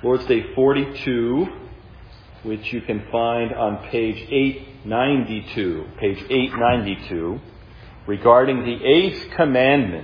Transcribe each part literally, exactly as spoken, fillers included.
Lord's Day forty-two, which you can find on page eight ninety-two. Page eight ninety-two, regarding the eighth commandment.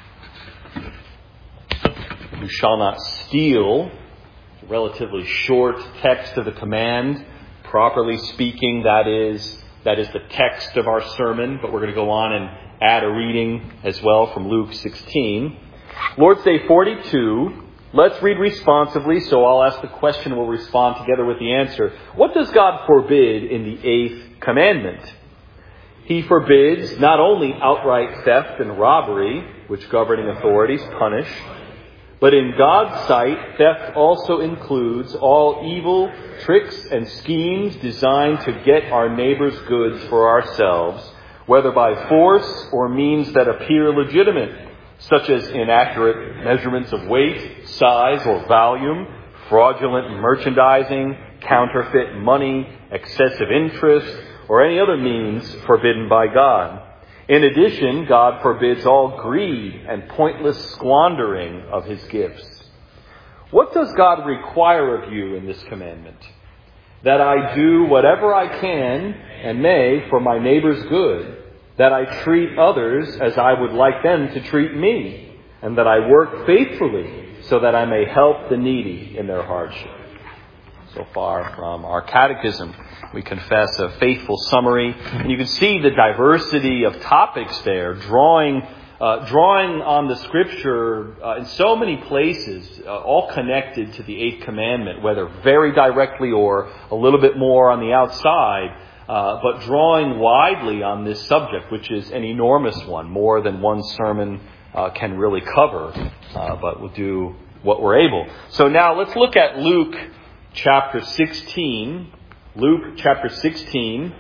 You shall not steal. It's a relatively short text of the command. Properly speaking, that is that is the text of our sermon, but we're going to go on and add a reading as well from Luke sixteen. Lord's Day forty-two. Let's read responsively, so I'll ask the question and we'll respond together with the answer. What does God forbid in the eighth commandment? He forbids not only outright theft and robbery, which governing authorities punish, but in God's sight, theft also includes all evil tricks and schemes designed to get our neighbor's goods for ourselves, whether by force or means that appear legitimate, such as inaccurate measurements of weight, size, or volume, fraudulent merchandising, counterfeit money, excessive interest, or any other means forbidden by God. In addition, God forbids all greed and pointless squandering of his gifts. What does God require of you in this commandment? That I do whatever I can and may for my neighbor's good, that I treat others as I would like them to treat me, and that I work faithfully so that I may help the needy in their hardship. So far from our catechism, we confess a faithful summary, and you can see the diversity of topics there, drawing uh, drawing on the Scripture uh, in so many places, uh, all connected to the eighth commandment, whether very directly or a little bit more on the outside. Uh, but drawing widely on this subject, which is an enormous one, more than one sermon uh, can really cover, uh, but we'll do what we're able. So now let's look at Luke chapter sixteen. Luke chapter sixteen,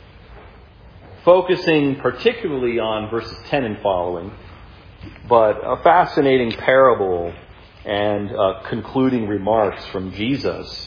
focusing particularly on verses ten and following, but a fascinating parable and uh, concluding remarks from Jesus.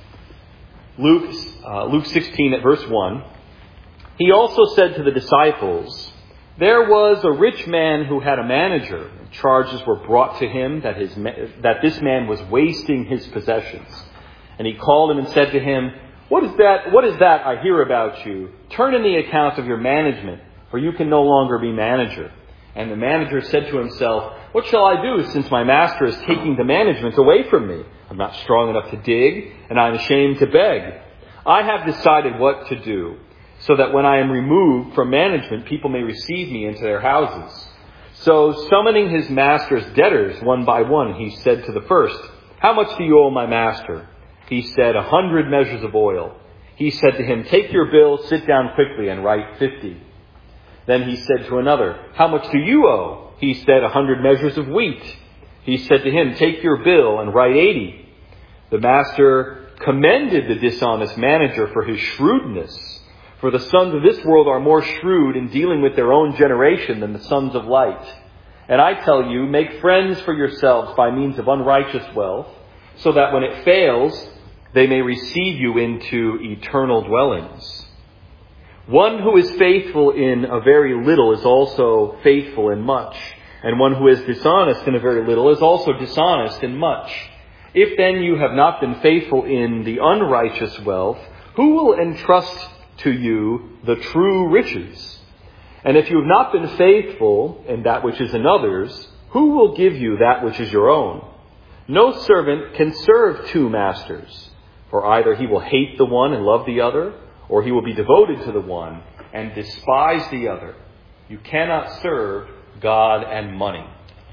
Luke, uh, Luke sixteen at verse one, he also said to the disciples, there was a rich man who had a manager. Charges were brought to him that, his, that this man was wasting his possessions. And he called him and said to him, What is that, what is that I hear about you? Turn in the account of your management, for you can no longer be manager. And the manager said to himself, What shall I do since my master is taking the management away from me? I'm not strong enough to dig, and I'm ashamed to beg. I have decided what to do, so that when I am removed from management, people may receive me into their houses. So, summoning his master's debtors one by one, he said to the first, How much do you owe my master? He said, A hundred measures of oil. He said to him, Take your bill, sit down quickly, and write fifty. Then he said to another, How much do you owe? He said, A hundred measures of wheat. He said to him, Take your bill and write eighty. The master commended the dishonest manager for his shrewdness. For the sons of this world are more shrewd in dealing with their own generation than the sons of light. And I tell you, make friends for yourselves by means of unrighteous wealth, so that when it fails, they may receive you into eternal dwellings. One who is faithful in a very little is also faithful in much. And one who is dishonest in a very little is also dishonest in much. If then you have not been faithful in the unrighteous wealth, who will entrust to you the true riches? And if you have not been faithful in that which is another's, who will give you that which is your own? No servant can serve two masters, for either he will hate the one and love the other, or he will be devoted to the one and despise the other. You cannot serve God and money.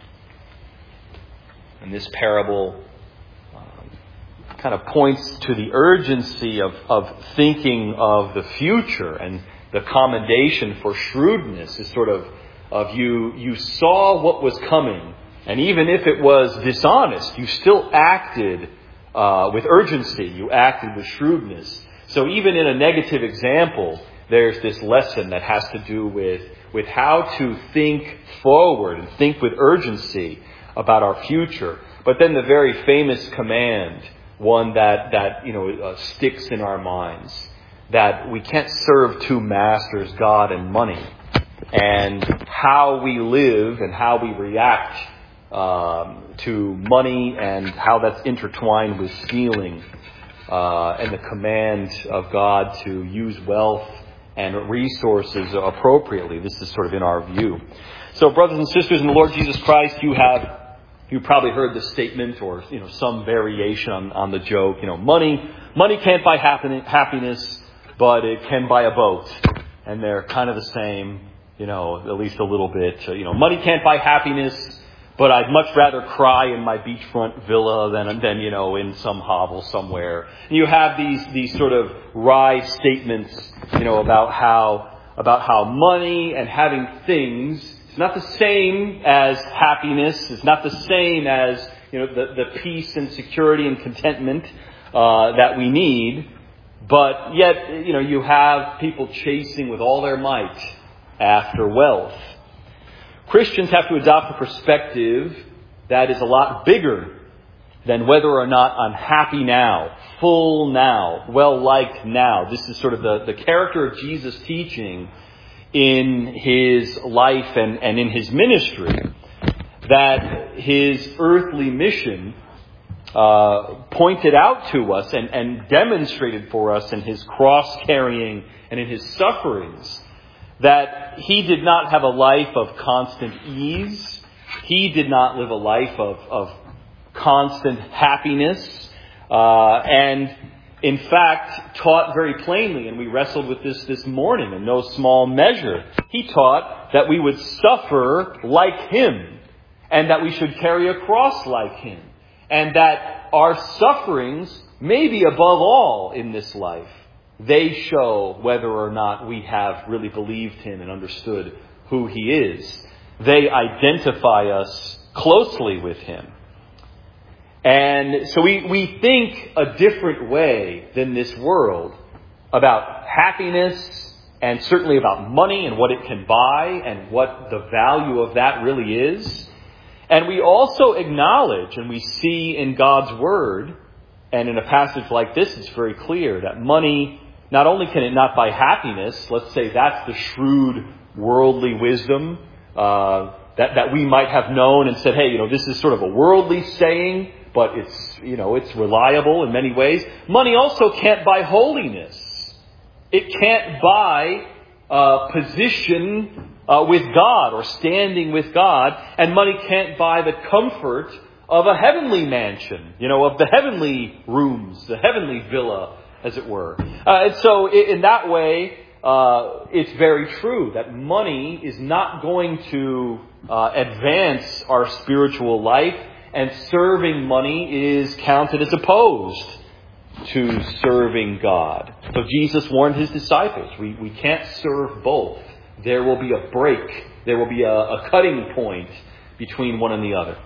And this parable kind of points to the urgency of, of thinking of the future, and the commendation for shrewdness is sort of, of you, you saw what was coming, and even if it was dishonest, you still acted uh, with urgency, you acted with shrewdness. So even in a negative example, there's this lesson that has to do with, with how to think forward and think with urgency about our future. But then the very famous command, one that, that you know uh, sticks in our minds, that we can't serve two masters, God and money. And how we live and how we react um, to money and how that's intertwined with stealing, uh, and the command of God to use wealth and resources appropriately. This is sort of in our view. So, brothers and sisters in the Lord Jesus Christ, you have you probably heard the statement, or you know, some variation on, on the joke. You know, money money can't buy happiness, but it can buy a boat, and they're kind of the same. You know, at least a little bit. You know, money can't buy happiness, but I'd much rather cry in my beachfront villa than, than you know, in some hovel somewhere. And you have these these sort of wry statements, you know, about how about how money and having things is not the same as happiness. It's not the same as, you know, the, the peace and security and contentment uh, that we need. But yet, you know, you have people chasing with all their might after wealth. Christians have to adopt a perspective that is a lot bigger than whether or not I'm happy now, full now, well-liked now. This is sort of the, the character of Jesus' teaching in his life and, and in his ministry, that his earthly mission uh, pointed out to us and, and demonstrated for us in his cross-carrying and in his sufferings, that he did not have a life of constant ease. He did not live a life of, of constant happiness. Uh, and in fact, taught very plainly, and we wrestled with this this morning in no small measure. He taught that we would suffer like him, and that we should carry a cross like him, and that our sufferings may be above all in this life. They show whether or not we have really believed him and understood who he is. They identify us closely with him. And so we, we think a different way than this world about happiness, and certainly about money and what it can buy and what the value of that really is. And we also acknowledge, and we see in God's Word, and in a passage like this, it's very clear that money, not only can it not buy happiness, let's say that's the shrewd worldly wisdom uh, that, that we might have known and said, hey, you know, this is sort of a worldly saying, but it's, you know, it's reliable in many ways. Money also can't buy holiness. It can't buy uh, position uh, with God or standing with God. And money can't buy the comfort of a heavenly mansion, you know, of the heavenly rooms, the heavenly villa, as it were. Uh, and so in that way, uh, it's very true that money is not going to uh, advance our spiritual life, and serving money is counted as opposed to serving God. So Jesus warned his disciples, we, we can't serve both. There will be a break. There will be a, a cutting point between one and the other.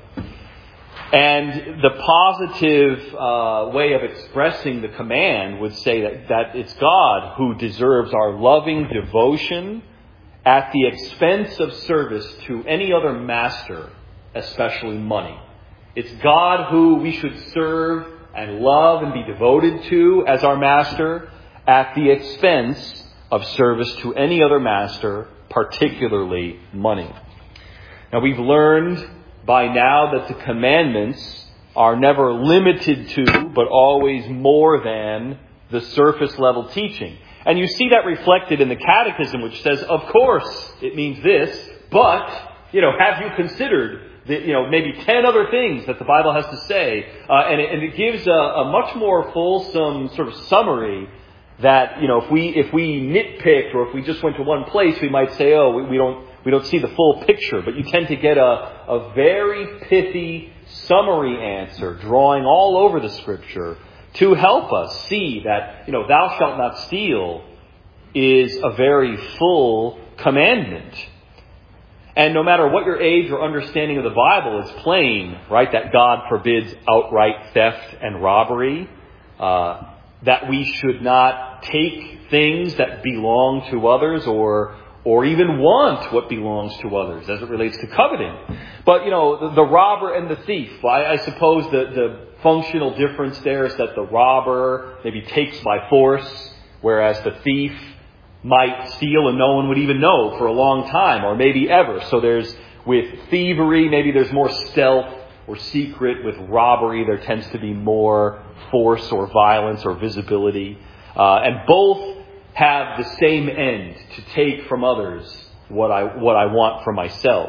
And the positive uh, way of expressing the command would say that, that it's God who deserves our loving devotion at the expense of service to any other master, especially money. It's God who we should serve and love and be devoted to as our master at the expense of service to any other master, particularly money. Now, we've learned by now that the commandments are never limited to, but always more than, the surface level teaching. And you see that reflected in the Catechism, which says, of course, it means this, but, you know, have you considered the, you know, maybe ten other things that the Bible has to say? Uh, and, it, and it gives a, a much more fulsome sort of summary that, you know, if we if we nitpicked, or if we just went to one place, we might say, oh, we, we don't we don't see the full picture. But you tend to get a, a very pithy summary answer, drawing all over the Scripture to help us see that, you know, thou shalt not steal is a very full commandment. And no matter what your age or understanding of the Bible, it's plain, right, that God forbids outright theft and robbery, uh, that we should not take things that belong to others, or or even want what belongs to others as it relates to coveting. But, you know, the, the robber and the thief, I, I suppose the, the functional difference there is that the robber maybe takes by force, whereas the thief might steal and no one would even know for a long time, or maybe ever. So there's with thievery, maybe there's more stealth or secret. With robbery, there tends to be more force or violence or visibility. Uh, and both have the same end, to take from others what I what I want for myself.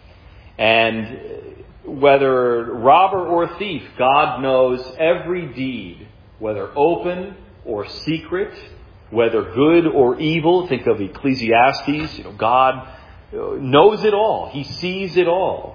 And whether robber or thief, God knows every deed, whether open or secret, whether good or evil. Think of Ecclesiastes. You know, God knows it all. He sees it all.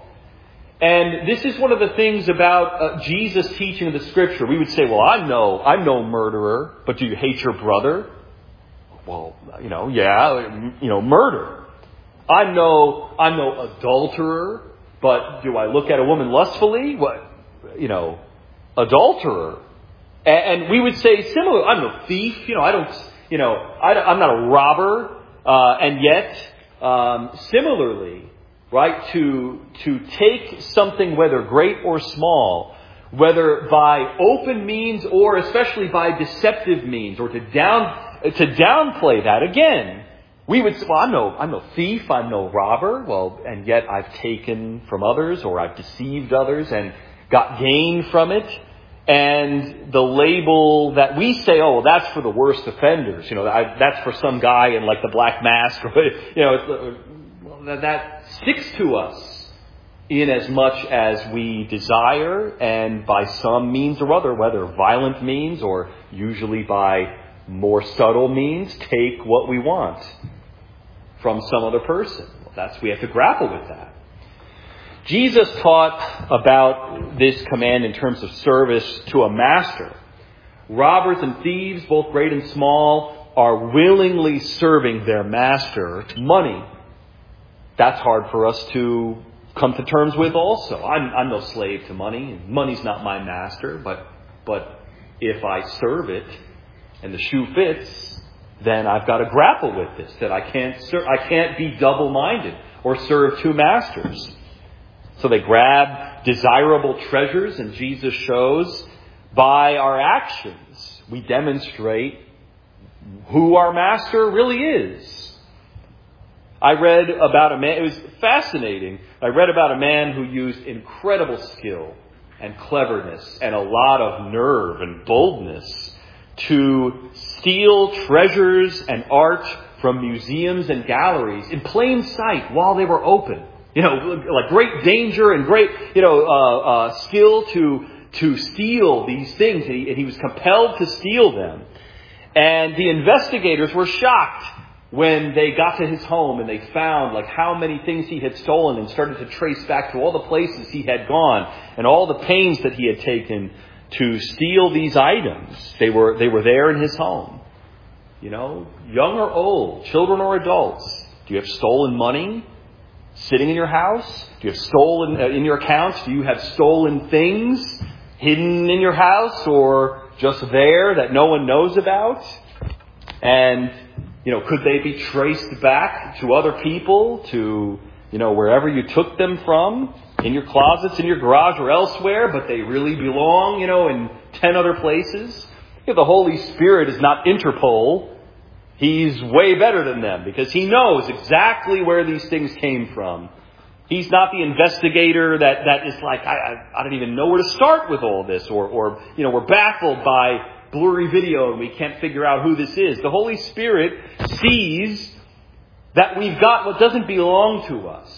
And this is one of the things about uh, Jesus' teaching of the Scripture. We would say, well, I'm no, I'm no murderer, but do you hate your brother? Well, you know, yeah, you know, murder. I'm no, I'm no adulterer, but do I look at a woman lustfully? What, you know, adulterer. And, and we would say similar. I'm no thief. You know, I don't, you know, I, I'm not a robber. Uh, and yet, um, similarly, right, to, to take something, whether great or small, whether by open means or especially by deceptive means, or to down, to downplay that, again, we would say, well, I'm no, I'm no thief, I'm no robber, well, and yet I've taken from others, or I've deceived others and got gain from it. And the label that we say, oh, well, that's for the worst offenders, you know, I, that's for some guy in like the black mask, or, you know, it's, well, that, that sticks to us in as much as we desire, and by some means or other, whether violent means or usually by more subtle means, take what we want from some other person. Well, that's, we have to grapple with that. Jesus taught about this command in terms of service to a master. Robbers and thieves, both great and small, are willingly serving their master money. That's hard for us to come to terms with also. I'm, I'm no slave to money. Money's not my master, but, but if I serve it and the shoe fits, then I've got to grapple with this, that I can't ser- I can't be double-minded or serve two masters. So they grab desirable treasures, and Jesus shows by our actions, we demonstrate who our master really is. I read about a man, it was fascinating. I read about a man who used incredible skill and cleverness and a lot of nerve and boldness to steal treasures and art from museums and galleries in plain sight while they were open. You know, like great danger and great, you know, uh, uh, skill to to steal these things. And he, and he was compelled to steal them. And the investigators were shocked when they got to his home and they found like how many things he had stolen, and started to trace back to all the places he had gone and all the pains that he had taken to steal these items. They were they were there in his home. You know, young or old, children or adults. Do you have stolen money sitting in your house? Do you have stolen uh, in your accounts? Do you have stolen things hidden in your house or just there that no one knows about? And, you know, could they be traced back to other people, to, you know, wherever you took them from, in your closets, in your garage, or elsewhere, but they really belong, you know, in ten other places? You know, the Holy Spirit is not Interpol. He's way better than them because he knows exactly where these things came from. He's not the investigator that, that is like, I, I, I don't even know where to start with all this. Or, or, you know, we're baffled by blurry video and we can't figure out who this is. The Holy Spirit sees that we've got what doesn't belong to us.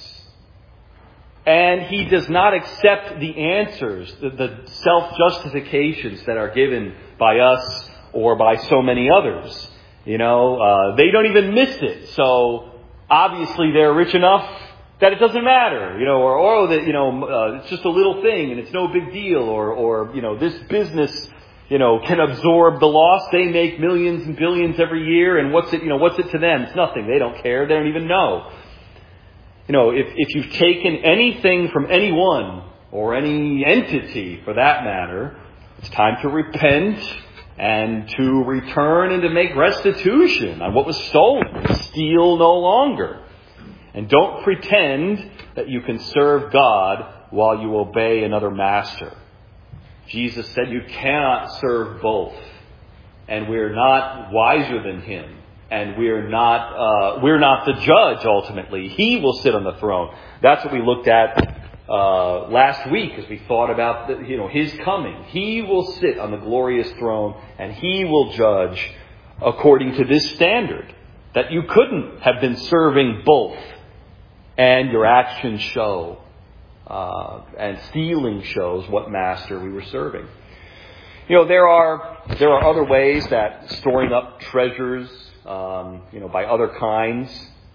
And he does not accept the answers, the, the self-justifications that are given by us or by so many others. You know, uh, they don't even miss it. So obviously they're rich enough that it doesn't matter. You know, or, or that, you know, uh, it's just a little thing and it's no big deal. Or, or, you know, this business, you know, can absorb the loss. They make millions and billions every year. And what's it, you know, what's it to them? It's nothing. They don't care. They don't even know. You know, if, if you've taken anything from anyone or any entity for that matter, it's time to repent and to return and to make restitution on what was stolen. Steal no longer. And don't pretend that you can serve God while you obey another master. Jesus said you cannot serve both. And we're not wiser than him And we're not, uh, we're not the judge ultimately. He will sit on the throne. That's what we looked at, uh, last week as we thought about, the, you know, His coming. He will sit on the glorious throne and He will judge according to this standard. That you couldn't have been serving both. And your actions show, uh, and stealing shows what master we were serving. You know, there are, there are other ways that storing up treasures, Um, you know, by other kinds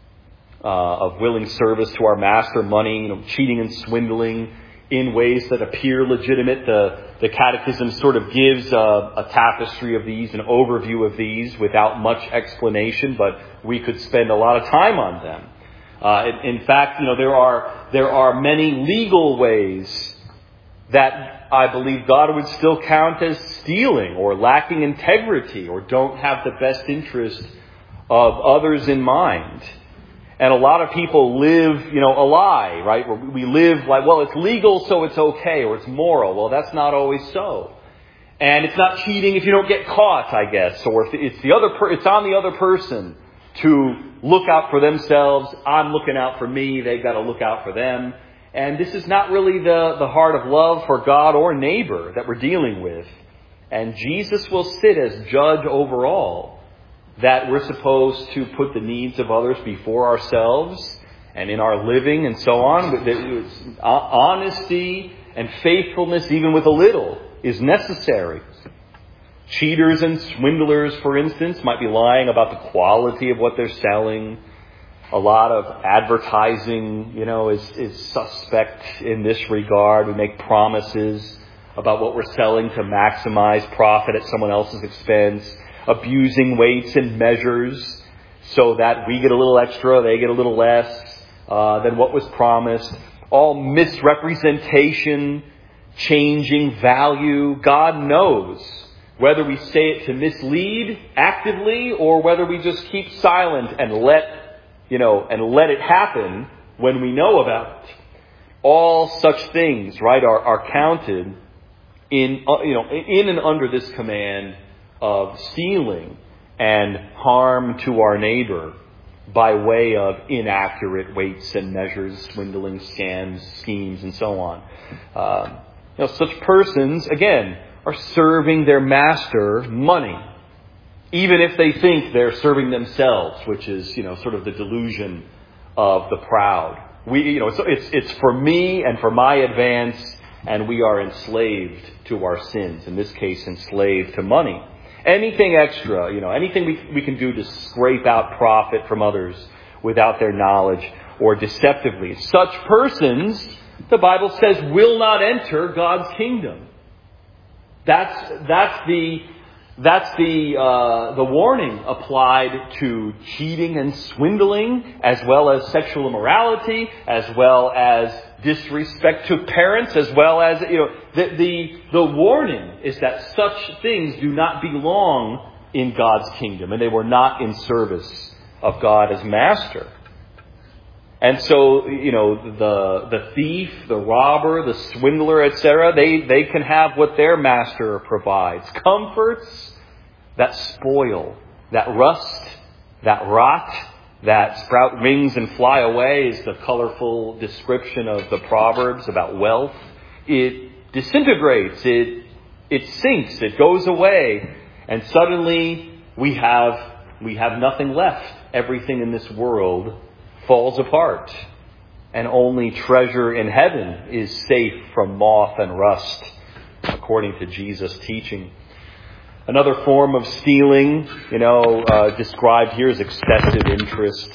uh, of willing service to our master, money, you know, cheating and swindling in ways that appear legitimate. The, the Catechism sort of gives a, a tapestry of these, an overview of these without much explanation, but we could spend a lot of time on them. Uh, in, in fact, you know, there are, there are many legal ways that I believe God would still count as stealing or lacking integrity or don't have the best interest of others in mind. And a lot of people live, you know, a lie, right? We live like, well, it's legal, so it's okay, or it's moral. Well, that's not always so. And it's not cheating if you don't get caught, I guess, or if it's the other, per- it's on the other person to look out for themselves. I'm looking out for me. They've got to look out for them. And this is not really the, the heart of love for God or neighbor that we're dealing with. And Jesus will sit as judge over all. That we're supposed to put the needs of others before ourselves and in our living and so on. Honesty and faithfulness, even with a little, is necessary. Cheaters and swindlers, for instance, might be lying about the quality of what they're selling. A lot of advertising, you know, is, is suspect in this regard. We make promises about what we're selling to maximize profit at someone else's expense. Abusing weights and measures so that we get a little extra, they get a little less uh, than what was promised. All misrepresentation, changing value. God knows whether we say it to mislead actively or whether we just keep silent and let, you know, and let it happen when we know about it. All such things, right, are, are counted in, uh, you know, in and under this command of stealing and harm to our neighbor by way of inaccurate weights and measures, swindling, scams, schemes, and so on. Uh, you know, such persons, again, are serving their master money, even if they think they're serving themselves, which is, you know, sort of the delusion of the proud. We, you know, it's, it's, it's for me and for my advance, and we are enslaved to our sins. In this case, enslaved to money. Anything extra, you know, anything we, we can do to scrape out profit from others without their knowledge or deceptively. Such persons, the Bible says, will not enter God's kingdom. That's, that's the, that's the, uh, the warning applied to cheating and swindling, as well as sexual immorality, as well as disrespect to parents, as well as, you know, the, the, the warning is that such things do not belong in God's kingdom, and they were not in service of God as master. And so, you know, the, the thief, the robber, the swindler, et cetera, they, they can have what their master provides. Comforts that spoil, that rust, that rot, that sprout wings and fly away is the colorful description of the Proverbs about wealth. It disintegrates, it it sinks, it goes away, and suddenly we have we have nothing left. Everything in this world falls apart, and only treasure in heaven is safe from moth and rust, according to Jesus' teaching. Another form of stealing, you know, uh, described here is excessive interest.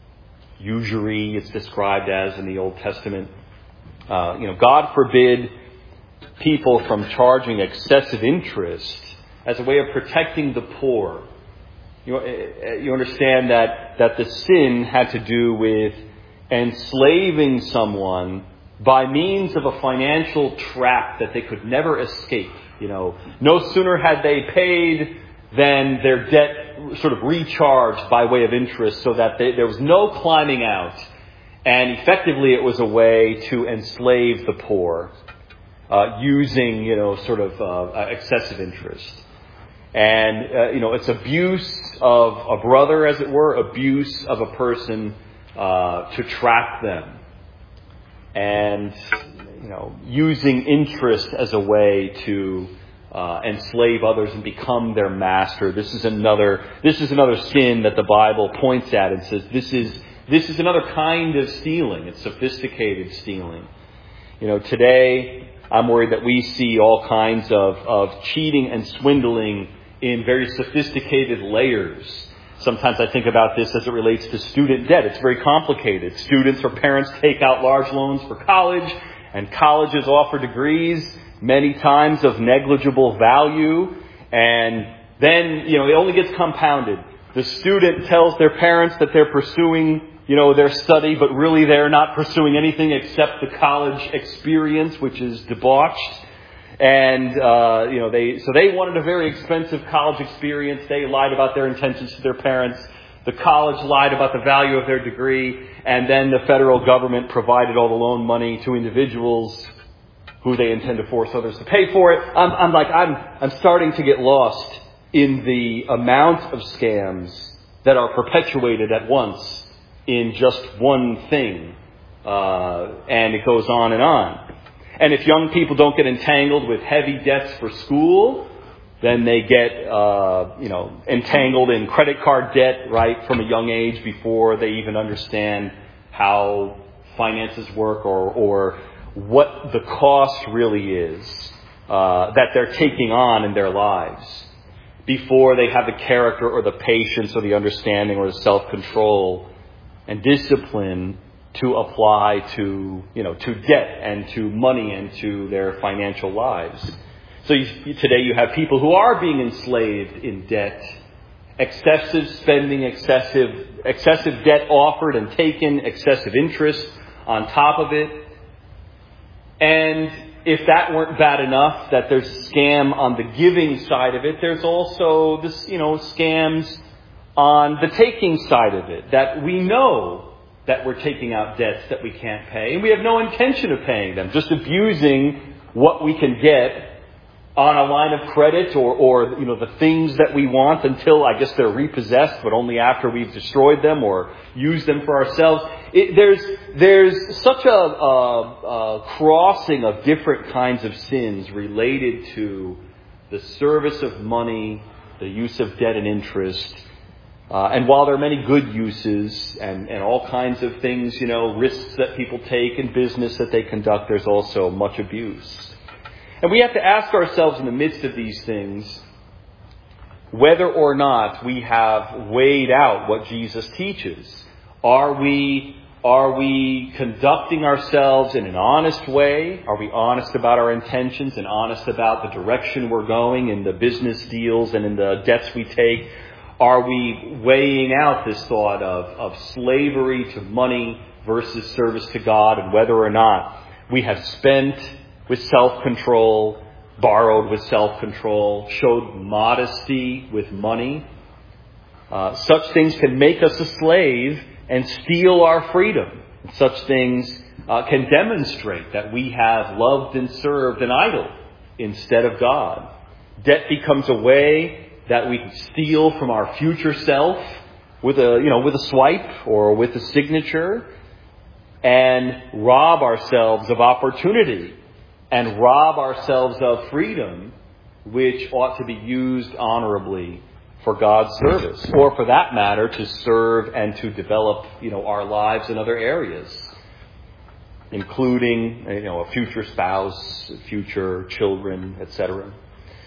Usury, it's described as in the Old Testament. Uh, you know, God forbid people from charging excessive interest as a way of protecting the poor. You, you understand that, that the sin had to do with enslaving someone by means of a financial trap that they could never escape. You know, no sooner had they paid than their debt sort of recharged by way of interest, so that they, there was no climbing out. And effectively it was a way to enslave the poor, uh, using, you know, sort of uh, excessive interest. And, uh, you know, it's abuse of a brother, as it were, abuse of a person uh, to trap them. And, you know, using interest as a way to uh, enslave others and become their master. This is another, this is another sin that the Bible points at and says this is, this is another kind of stealing. It's sophisticated stealing. You know, today I'm worried that we see all kinds of, of cheating and swindling in very sophisticated layers. Sometimes I think about this as it relates to student debt. It's very complicated. Students or parents take out large loans for college, and colleges offer degrees, many times of negligible value. And then, you know, it only gets compounded. The student tells their parents that they're pursuing, you know, their study, but really they're not pursuing anything except the college experience, which is debauched. And, uh, you know, they, so they wanted a very expensive college experience. They lied about their intentions to their parents. The college lied about the value of their degree. And then the federal government provided all the loan money to individuals who they intend to force others to pay for it. I'm, I'm like, I'm, I'm starting to get lost in the amount of scams that are perpetuated at once in just one thing. Uh, and it goes on and on. And if young people don't get entangled with heavy debts for school, then they get, uh, you know, entangled in credit card debt right from a young age before they even understand how finances work or, or what the cost really is uh, that they're taking on in their lives before they have the character or the patience or the understanding or the self-control and discipline to apply to, you know, to debt and to money and to their financial lives. So you, today you have people who are being enslaved in debt, excessive spending, excessive, excessive debt offered and taken, excessive interest on top of it. And if that weren't bad enough, that there's a scam on the giving side of it, there's also this, you know, scams on the taking side of it, that we know that we're taking out debts that we can't pay, and we have no intention of paying them, just abusing what we can get on a line of credit or, or you know, the things that we want until I guess they're repossessed, but only after we've destroyed them or used them for ourselves. It, there's there's such a, a, a crossing of different kinds of sins related to the service of money, the use of debt and interest. Uh, and while there are many good uses and, and all kinds of things, you know, risks that people take in business that they conduct, there's also much abuse. And we have to ask ourselves in the midst of these things whether or not we have weighed out what Jesus teaches. Are we, are we conducting ourselves in an honest way? Are we honest about our intentions and honest about the direction we're going in the business deals and in the debts we take? Are we weighing out this thought of, of slavery to money versus service to God, and whether or not we have spent with self-control, borrowed with self-control, showed modesty with money? Uh, such things can make us a slave and steal our freedom. Such things uh, can demonstrate that we have loved and served an idol instead of God. Debt becomes a way that we can steal from our future self with a, you know, with a swipe or with a signature, and rob ourselves of opportunity and rob ourselves of freedom, which ought to be used honorably for God's service, or for that matter, to serve and to develop, you know, our lives in other areas, including, you know, a future spouse, future children, et cetera.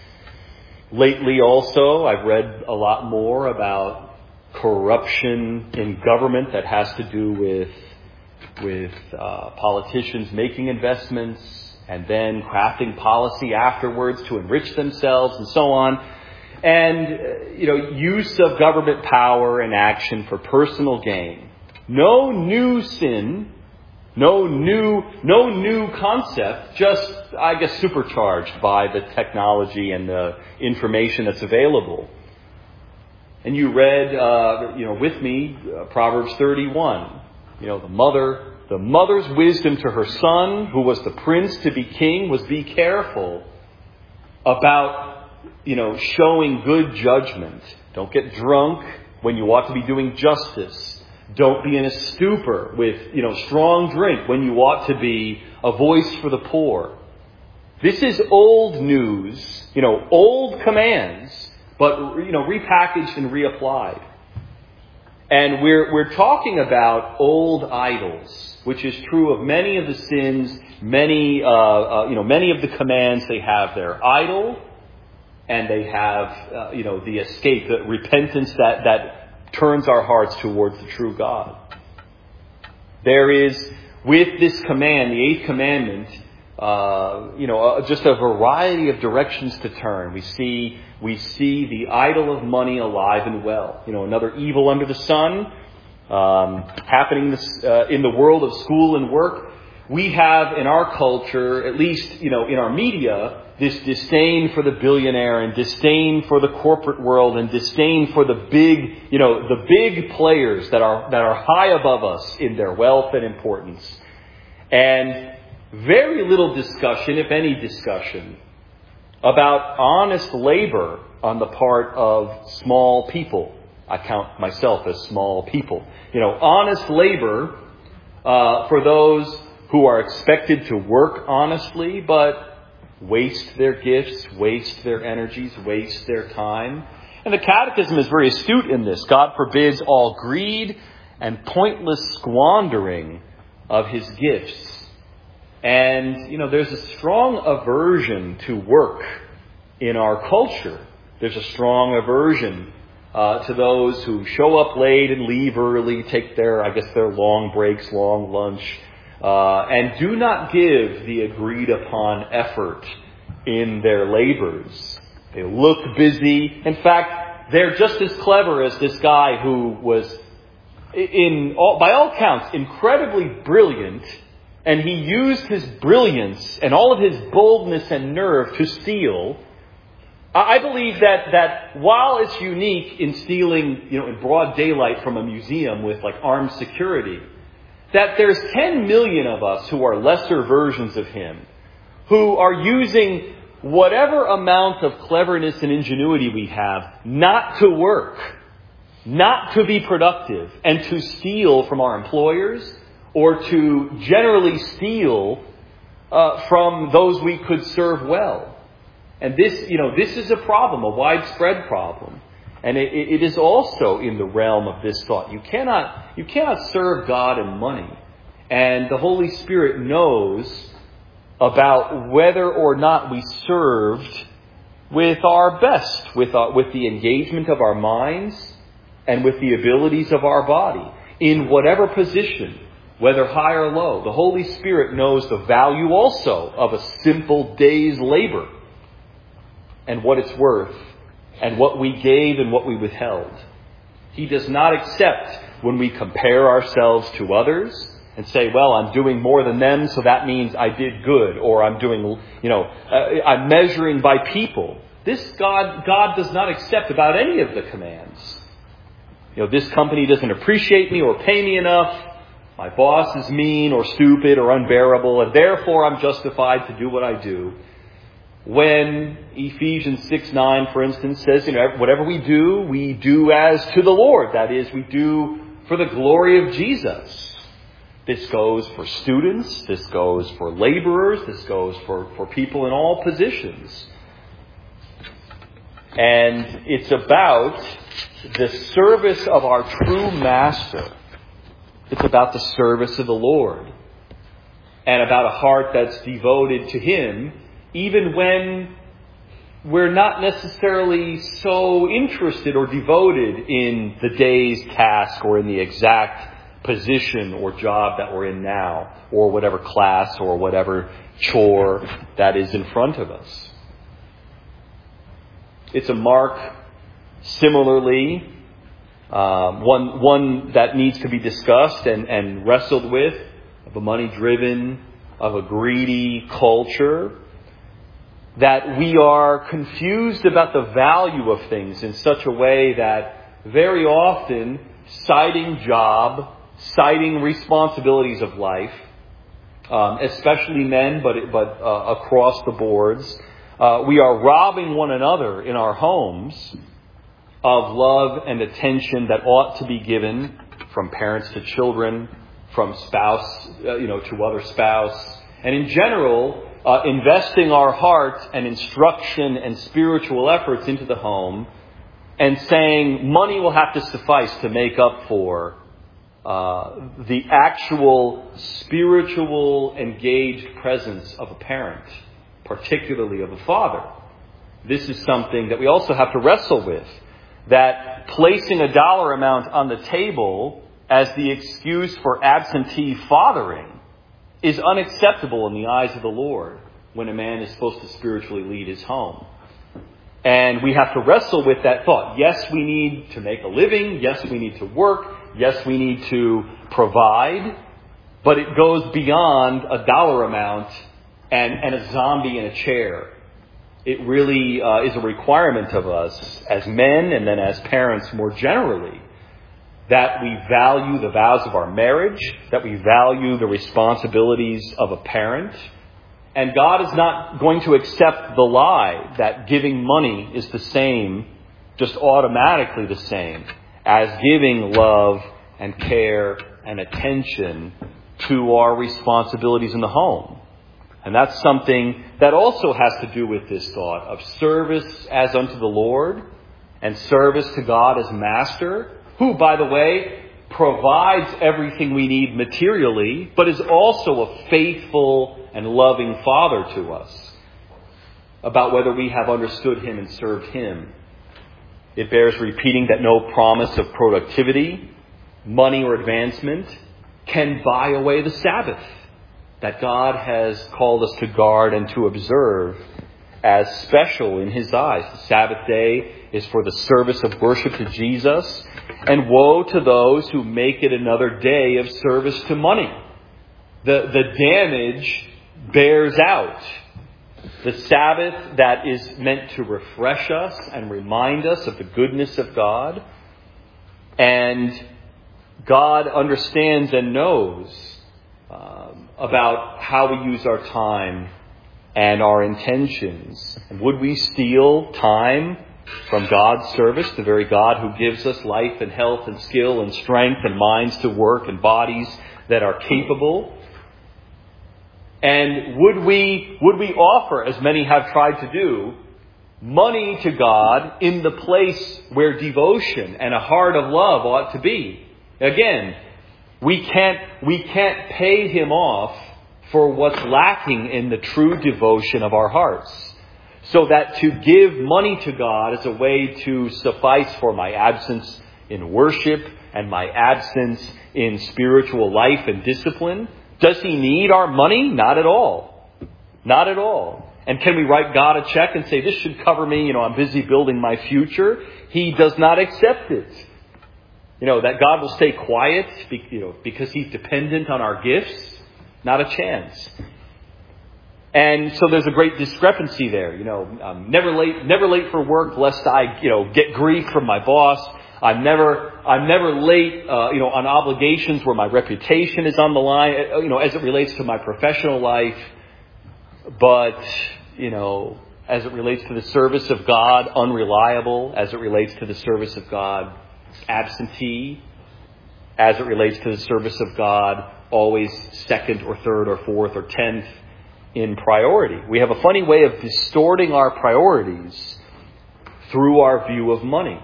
Lately also, I've read a lot more about corruption in government that has to do with with uh, politicians making investments and then crafting policy afterwards to enrich themselves and so on. And, you know, use of government power and action for personal gain. No new sin, no new, no new concept, just, I guess, supercharged by the technology and the information that's available. And you read, uh, you know, with me, uh, Proverbs thirty-one. You know, the mother, the mother's wisdom to her son, who was the prince to be king, was be careful about you know, showing good judgment. Don't get drunk when you ought to be doing justice. Don't be in a stupor with, you know, strong drink when you ought to be a voice for the poor. This is old news, you know, old commands, but, you know, repackaged and reapplied. And we're we're talking about old idols, which is true of many of the sins, many uh, uh, you know many of the commands they have there. Idol, and they have uh, you know the escape, the repentance that that turns our hearts towards the true God. There is with this command, the eighth commandment, uh, you know, uh, just a variety of directions to turn. We see. We see the idol of money alive and well. You know, another evil under the sun um, happening this, uh, in the world of school and work. We have in our culture, at least, you know, in our media, this disdain for the billionaire and disdain for the corporate world and disdain for the big, you know, the big players that are that are high above us in their wealth and importance. And very little discussion, if any discussion, about honest labor on the part of small people. I count myself as small people. You know, honest labor uh, for those who are expected to work honestly, but waste their gifts, waste their energies, waste their time. And the Catechism is very astute in this. God forbids all greed and pointless squandering of his gifts. And, you know, there's a strong aversion to work in our culture. There's a strong aversion uh, to those who show up late and leave early, take their, I guess, their long breaks, long lunch, uh, and do not give the agreed upon effort in their labors. They look busy. In fact, they're just as clever as this guy who was, in all, by all counts, incredibly brilliant. And he used his brilliance and all of his boldness and nerve to steal. I believe that, that while it's unique in stealing, you know, in broad daylight from a museum with like armed security, that there's ten million of us who are lesser versions of him, who are using whatever amount of cleverness and ingenuity we have not to work, not to be productive, and to steal from our employers, or to generally steal uh, from those we could serve well. And this, you know, this is a problem, a widespread problem. And it, it is also in the realm of this thought. You cannot, you cannot serve God in money. And the Holy Spirit knows about whether or not we served with our best, with our, with the engagement of our minds and with the abilities of our body, in whatever position, whether high or low. The Holy Spirit knows the value also of a simple day's labor and what it's worth and what we gave and what we withheld. He does not accept when we compare ourselves to others and say, well, I'm doing more than them, so that means I did good, or I'm doing, you know, uh, I'm measuring by people. This God, God does not accept about any of the commands. You know, this company doesn't appreciate me or pay me enough. My boss is mean or stupid or unbearable, and therefore I'm justified to do what I do. When Ephesians six nine, for instance, says, you know, whatever we do, we do as to the Lord. That is, we do for the glory of Jesus. This goes for students. This goes for laborers. This goes for, for people in all positions. And it's about the service of our true master. It's about the service of the Lord. And about a heart that's devoted to him, even when we're not necessarily so interested or devoted in the day's task or in the exact position or job that we're in now, or whatever class or whatever chore that is in front of us. It's a mark, similarly, um, one one that needs to be discussed and, and wrestled with, of a money-driven, of a greedy culture, that we are confused about the value of things in such a way that very often citing job, citing responsibilities of life, um, especially men, but but uh, across the boards, uh, we are robbing one another in our homes of love and attention that ought to be given from parents to children, from spouse, uh, you know, to other spouse, and in general, uh, investing our heart and instruction and spiritual efforts into the home, and saying money will have to suffice to make up for uh, the actual spiritual engaged presence of a parent, particularly of a father. This is something that we also have to wrestle with, that placing a dollar amount on the table as the excuse for absentee fathering is unacceptable in the eyes of the Lord when a man is supposed to spiritually lead his home. And we have to wrestle with that thought. Yes, we need to make a living. Yes, we need to work. Yes, we need to provide. But it goes beyond a dollar amount and, and a zombie in a chair. It really uh, is a requirement of us as men and then as parents more generally, that we value the vows of our marriage, that we value the responsibilities of a parent. And God is not going to accept the lie that giving money is the same, just automatically the same, as giving love and care and attention to our responsibilities in the home. And that's something that also has to do with this thought of service as unto the Lord and service to God as Master, who, by the way, provides everything we need materially, but is also a faithful and loving Father to us, about whether we have understood Him and served Him. It bears repeating that no promise of productivity, money, or advancement can buy away the Sabbath that God has called us to guard and to observe as special in His eyes. The Sabbath day is for the service of worship to Jesus, and woe to those who make it another day of service to money. The, the damage bears out. The Sabbath that is meant to refresh us and remind us of the goodness of God. And God understands and knows um, about how we use our time and our intentions. And would we steal time from God's service, the very God who gives us life and health and skill and strength and minds to work and bodies that are capable? And would we, would we offer, as many have tried to do, money to God in the place where devotion and a heart of love ought to be? Again, we can't, we can't pay Him off for what's lacking in the true devotion of our hearts. So that to give money to God is a way to suffice for my absence in worship and my absence in spiritual life and discipline. Does He need our money? Not at all. Not at all. And can we write God a check and say, this should cover me, you know, I'm busy building my future? He does not accept it. You know, that God will stay quiet, you know, because He's dependent on our gifts? Not a chance. And so there's a great discrepancy there. You know, I'm never late, never late for work, lest I, you know, get grief from my boss. I'm never, I'm never late, uh, you know, on obligations where my reputation is on the line, you know, as it relates to my professional life. But, you know, as it relates to the service of God, unreliable. As it relates to the service of God, absentee. As it relates to the service of God, always second or third or fourth or tenth in priority. We have a funny way of distorting our priorities through our view of money.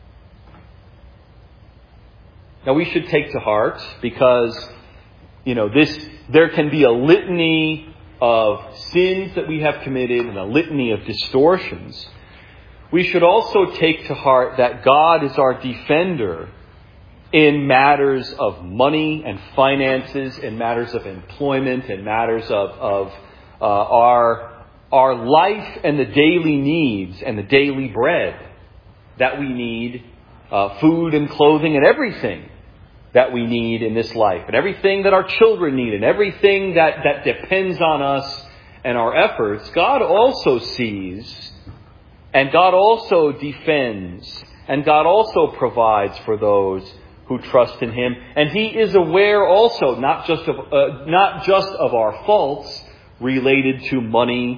Now we should take to heart, because, you know, this, there can be a litany of sins that we have committed and a litany of distortions. We should also take to heart that God is our defender in matters of money and finances, in matters of employment, in matters of, of uh, our, our life and the daily needs and the daily bread that we need, uh, food and clothing and everything that we need in this life, and everything that our children need, and everything that, that depends on us and our efforts. God also sees, and God also defends, and God also provides for those who trust in Him. And He is aware also, not just of uh, not just of our faults related to money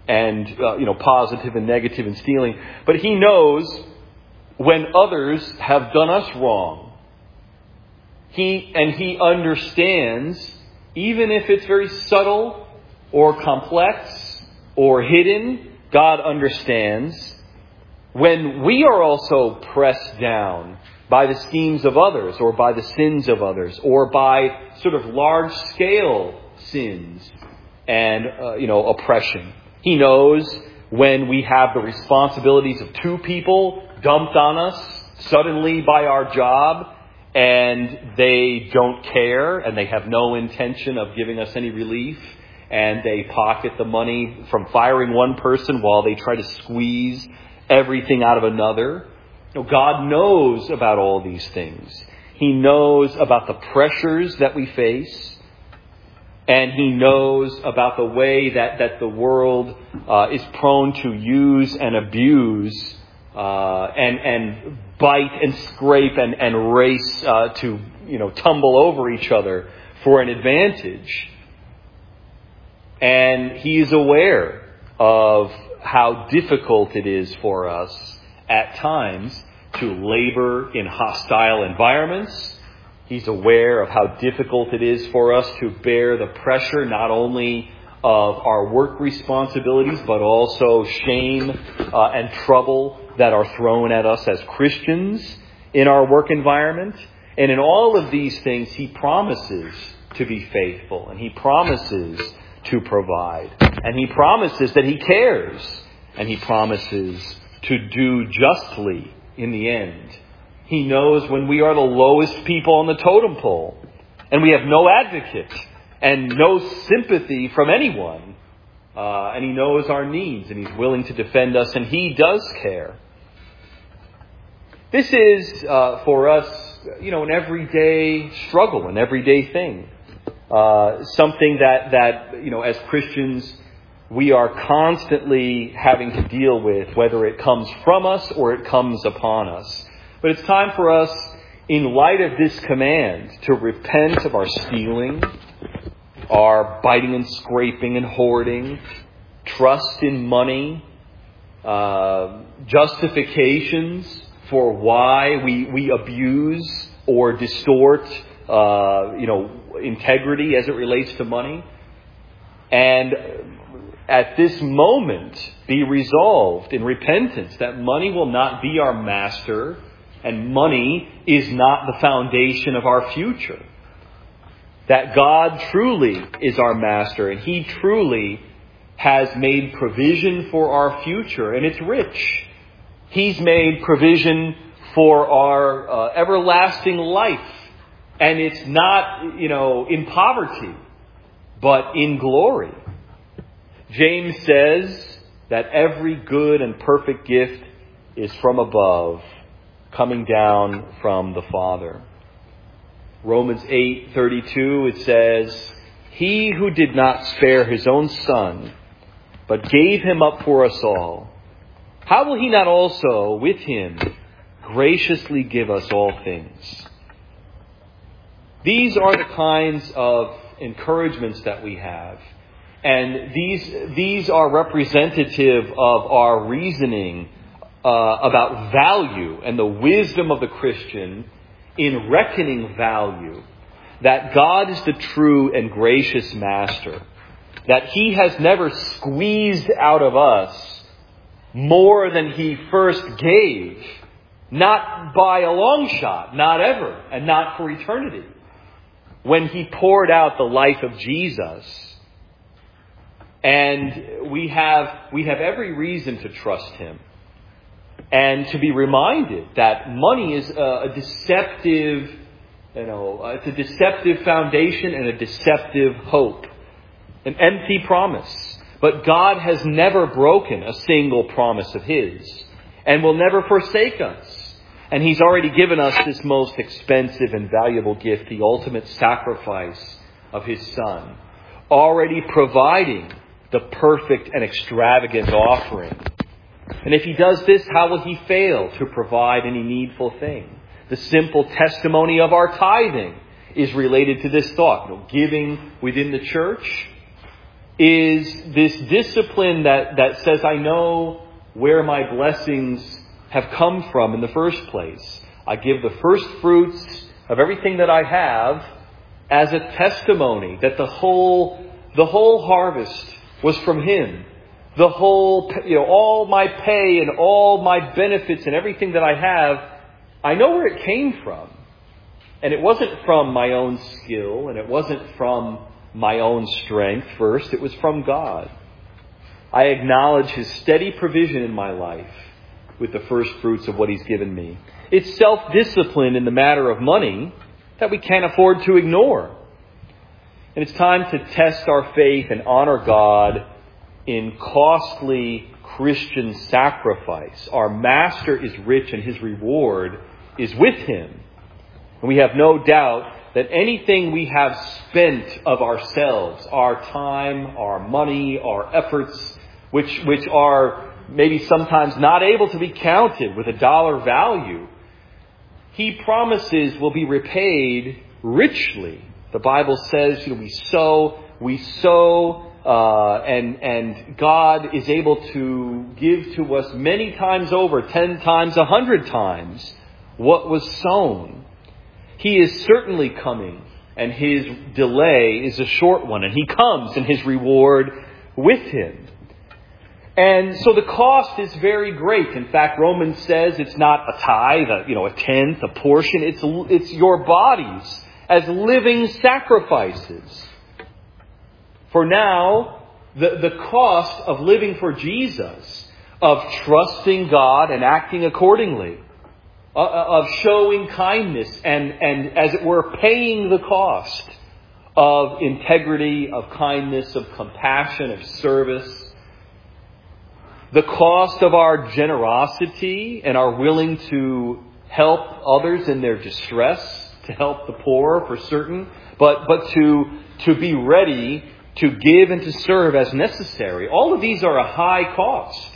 and, uh, you know, positive and negative in stealing. But he knows when others have done us wrong. He, and he understands, even if it's very subtle or complex or hidden, God understands when we are also pressed down by the schemes of others or by the sins of others or by sort of large-scale sins and, uh, you know, oppression. He knows when we have the responsibilities of two people dumped on us suddenly by our job and they don't care and they have no intention of giving us any relief and they pocket the money from firing one person while they try to squeeze everything out of another. You know, God knows about all these things. He knows about the pressures that we face. And he knows about the way that, that the world uh, is prone to use and abuse uh, and and bite and scrape and, and race uh, to, you know, tumble over each other for an advantage. And he is aware of how difficult it is for us at times to labor in hostile environments. He's aware of how difficult it is for us to bear the pressure not only of our work responsibilities, but also shame uh, and trouble that are thrown at us as Christians in our work environment. And in all of these things, he promises to be faithful, and he promises to provide, and he promises that he cares, and he promises to do justly in the end. He knows when we are the lowest people on the totem pole and we have no advocate and no sympathy from anyone. Uh, and he knows our needs and he's willing to defend us, and he does care. This is uh, for us, you know, an everyday struggle, an everyday thing. Uh, something that, that, you know, as Christians, we are constantly having to deal with, whether it comes from us or it comes upon us. But it's time for us, in light of this command, to repent of our stealing, our biting and scraping and hoarding, trust in money, uh, justifications for why we, we abuse or distort, uh, you know, integrity as it relates to money. And at this moment, be resolved in repentance that money will not be our master. And money is not the foundation of our future. That God truly is our master, and he truly has made provision for our future, and it's rich. He's made provision for our uh, everlasting life, and it's not, you know, in poverty, but in glory. James says that every good and perfect gift is from above, coming down from the Father. Romans eight thirty-two, it says, "He who did not spare his own son, but gave him up for us all, how will he not also with him graciously give us all things?" These are the kinds of encouragements that we have. And these, these are representative of our reasoning Uh, about value and the wisdom of the Christian in reckoning value. That God is the true and gracious master. That he has never squeezed out of us more than he first gave. Not by a long shot, not ever, and not for eternity. When he poured out the life of Jesus. And we have, we have every reason to trust him. And to be reminded that money is a, a deceptive, you know, it's a deceptive foundation and a deceptive hope. An empty promise. But God has never broken a single promise of his and will never forsake us. And he's already given us this most expensive and valuable gift, the ultimate sacrifice of his Son, already providing the perfect and extravagant offering. And if he does this, how will he fail to provide any needful thing? The simple testimony of our tithing is related to this thought. You know, giving within the church is this discipline that, that says, I know where my blessings have come from in the first place. I give the first fruits of everything that I have as a testimony that the whole, the whole harvest was from Him. The whole, you know, all my pay and all my benefits and everything that I have, I know where it came from. And it wasn't from my own skill, and it wasn't from my own strength first. It was from God. I acknowledge His steady provision in my life with the first fruits of what He's given me. It's self-discipline in the matter of money that we can't afford to ignore. And it's time to test our faith and honor God in costly Christian sacrifice. Our Master is rich and His reward is with Him. And we have no doubt that anything we have spent of ourselves, our time, our money, our efforts, which, which are maybe sometimes not able to be counted with a dollar value, He promises will be repaid richly. The Bible says, you know, we sow, we sow, uh, and, and God is able to give to us many times over, ten times, a hundred times what was sown. He is certainly coming, and His delay is a short one, and He comes and His reward with Him. And so the cost is very great. In fact, Romans says it's not a tithe, a, you know, a tenth, a portion. It's, it's your bodies as living sacrifices. For now, the, the cost of living for Jesus, of trusting God and acting accordingly, of showing kindness and, and, as it were, paying the cost of integrity, of kindness, of compassion, of service. The cost of our generosity and our willing to help others in their distress, to help the poor for certain, but, but to, to be ready to give and to serve as necessary. All of these are a high cost.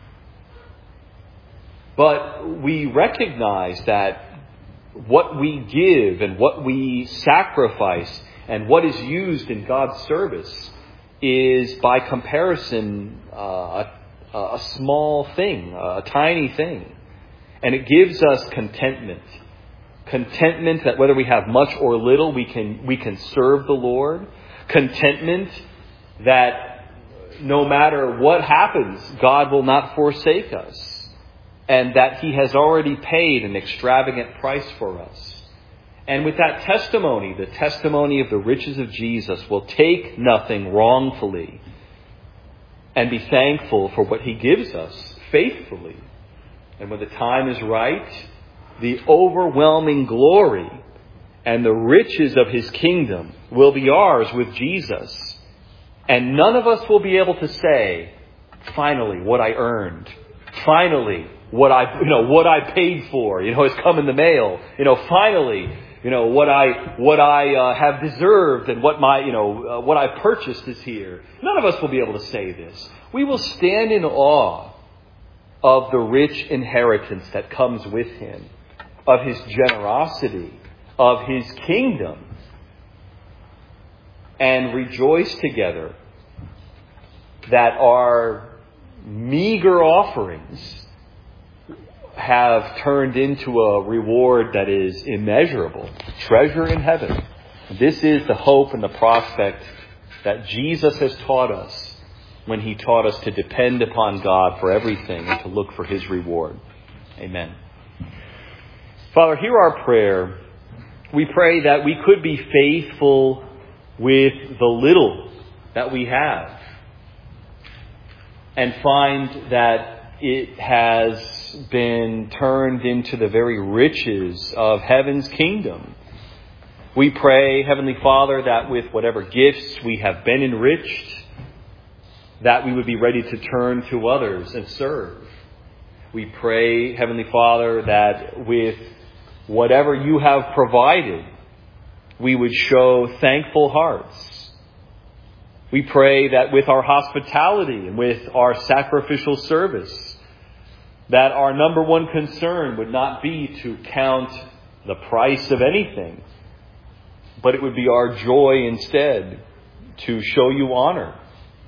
But we recognize that what we give and what we sacrifice and what is used in God's service is, by comparison, uh, a, a small thing, a tiny thing. And it gives us contentment. Contentment that whether we have much or little, we can, we can serve the Lord. Contentment that no matter what happens, God will not forsake us. And that He has already paid an extravagant price for us. And with that testimony, the testimony of the riches of Jesus, will take nothing wrongfully and be thankful for what He gives us faithfully. And when the time is right, the overwhelming glory and the riches of His kingdom will be ours with Jesus. And none of us will be able to say, finally, what I earned. Finally, what I, you know, what I paid for, you know, has come in the mail. You know, finally, you know, what I, what I uh, have deserved and what my, you know, uh, what I purchased is here. None of us will be able to say this. We will stand in awe of the rich inheritance that comes with Him, of His generosity, of His kingdom, and rejoice together that our meager offerings have turned into a reward that is immeasurable, treasure in heaven. This is the hope and the prospect that Jesus has taught us when He taught us to depend upon God for everything and to look for His reward. Amen. Father, hear our prayer. We pray that we could be faithful with the little that we have and find that it has been turned into the very riches of heaven's kingdom. We pray, Heavenly Father, that with whatever gifts we have been enriched, that we would be ready to turn to others and serve. We pray, Heavenly Father, that with whatever You have provided, we would show thankful hearts. We pray that with our hospitality and with our sacrificial service, that our number one concern would not be to count the price of anything, but it would be our joy instead to show You honor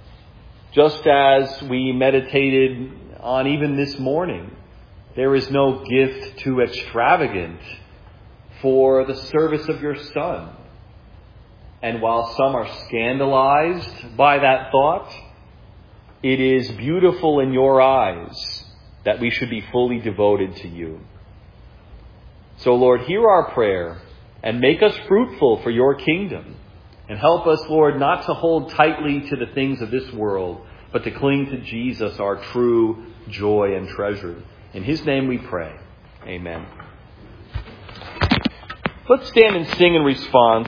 Just as we meditated on even this morning, there is no gift too extravagant for the service of your Son. And while some are scandalized by that thought, it is beautiful in your eyes that we should be fully devoted to you. So, Lord, hear our prayer and make us fruitful for your kingdom. And help us, Lord, not to hold tightly to the things of this world, but to cling to Jesus, our true joy and treasure. In his name we pray. Amen. Let's stand and sing in response.